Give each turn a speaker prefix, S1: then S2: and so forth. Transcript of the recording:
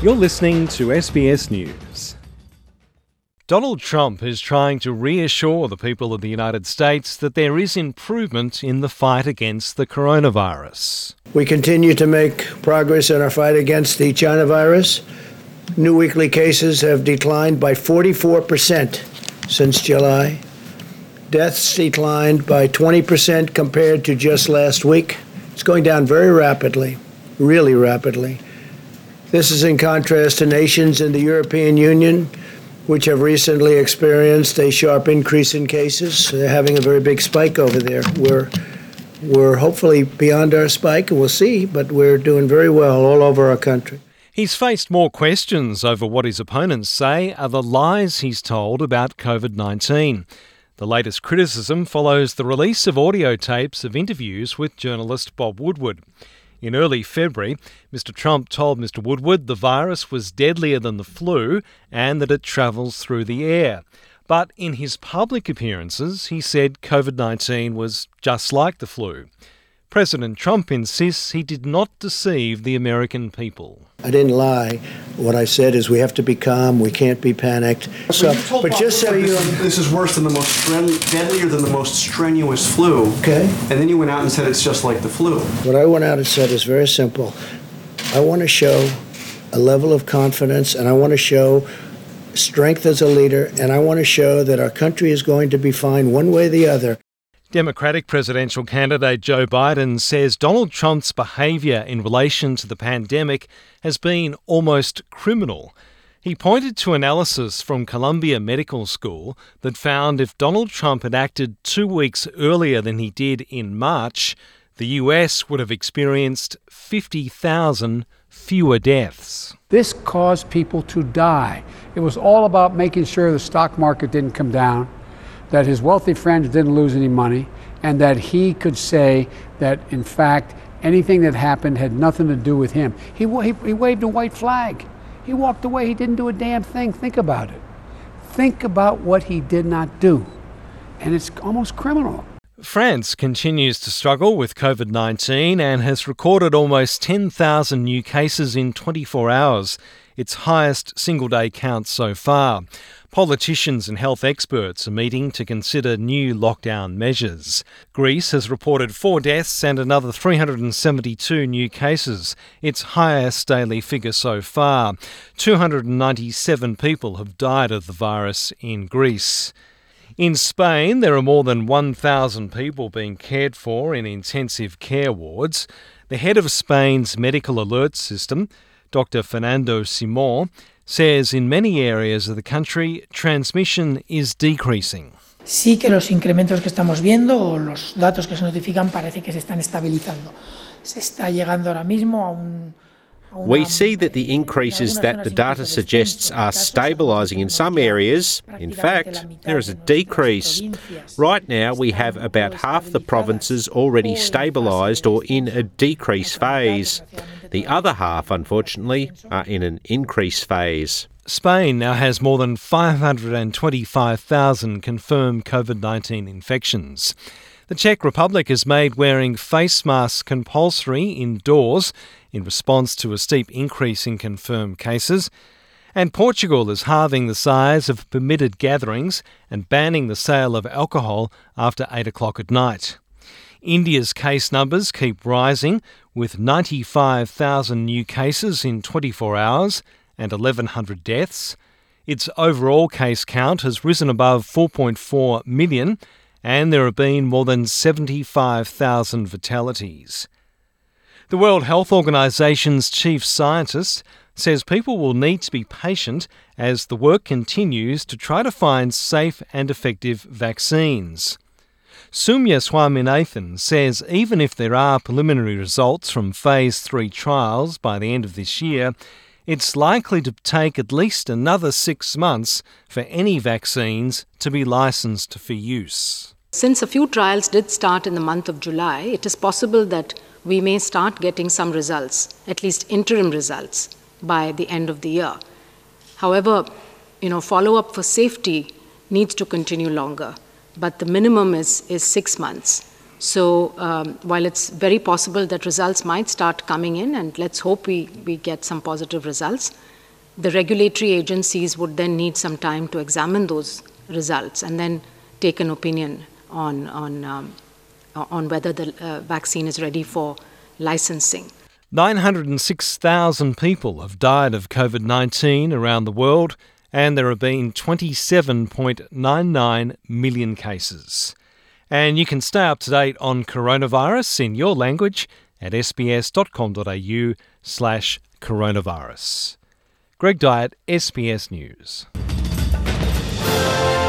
S1: You're listening to SBS News. Donald Trump is trying to reassure the people of the United States that there is improvement in the fight against the coronavirus.
S2: We continue to make progress in our fight against the China virus. New weekly cases have declined by 44% since July. Deaths declined by 20% compared to just last week. It's going down very rapidly, really rapidly. This is in contrast to nations in the European Union, which have recently experienced a sharp increase in cases. They're having a very big spike over there. We're hopefully beyond our spike, and we'll see, but we're doing very well all over our country.
S1: He's faced more questions over what his opponents say are the lies he's told about COVID-19. The latest criticism follows the release of audio tapes of interviews with journalist Bob Woodward. In early February, Mr. Trump told Mr. Woodward the virus was deadlier than the flu and that it travels through the air. But in his public appearances, he said COVID-19 was just like the flu. President Trump insists he did not deceive the American people.
S2: I didn't lie. What I said is we have to be calm, we can't be panicked.
S3: But just so you know, this is worse than the most deadlier than the most strenuous flu.
S2: Okay.
S3: And then you went out and said it's just like the flu.
S2: What I went out and said is very simple. I want to show a level of confidence, and I want to show strength as a leader, and I want to show that our country is going to be fine one way or the other.
S1: Democratic presidential candidate Joe Biden says Donald Trump's behaviour in relation to the pandemic has been almost criminal. He pointed to analysis from Columbia Medical School that found if Donald Trump had acted 2 weeks earlier than he did in March, the US would have experienced 50,000 fewer deaths.
S4: This caused people to die. It was all about making sure the stock market didn't come down, that his wealthy friends didn't lose any money, and that he could say that, in fact, anything that happened had nothing to do with him. He waved a white flag. He walked away. He didn't do a damn thing. Think about it. Think about what he did not do. And it's almost criminal.
S1: France continues to struggle with COVID-19 and has recorded almost 10,000 new cases in 24 hours, its highest single-day count so far. Politicians and health experts are meeting to consider new lockdown measures. Greece has reported 4 deaths and another 372 new cases, its highest daily figure so far. 297 people have died of the virus in Greece. In Spain, there are more than 1,000 people being cared for in intensive care wards. The head of Spain's medical alert system, Dr. Fernando Simón, says in many areas of the country, transmission is decreasing.
S5: Sí que los incrementos que estamos viendo o los datos que se notifican parece que se están estabilizando. Se está llegando ahora mismo a un...
S6: We see that the increases that the data suggests are stabilising in some areas. In fact, there is a decrease. Right now, we have about half the provinces already stabilised or in a decrease phase. The other half, unfortunately, are in an increase phase.
S1: Spain now has more than 525,000 confirmed COVID-19 infections. The Czech Republic has made wearing face masks compulsory indoors in response to a steep increase in confirmed cases. And Portugal is halving the size of permitted gatherings and banning the sale of alcohol after 8 o'clock at night. India's case numbers keep rising, with 95,000 new cases in 24 hours and 1,100 deaths. Its overall case count has risen above 4.4 million, and there have been more than 75,000 fatalities. The World Health Organisation's chief scientist says people will need to be patient as the work continues to try to find safe and effective vaccines. Soumya Swaminathan says even if there are preliminary results from Phase 3 trials by the end of this year, it's likely to take at least another 6 months for any vaccines to be licensed for use.
S7: Since a few trials did start in the month of July, it is possible that we may start getting some results, at least interim results, by the end of the year. However, follow-up for safety needs to continue longer, but the minimum is 6 months. So while it's very possible that results might start coming in, and let's hope we get some positive results, the regulatory agencies would then need some time to examine those results and then take an opinion on whether the vaccine is ready for licensing.
S1: 906,000 people have died of COVID-19 around the world, and there have been 27.99 million cases. And you can stay up to date on coronavirus in your language at sbs.com.au/coronavirus. Greg Dyett, SBS News.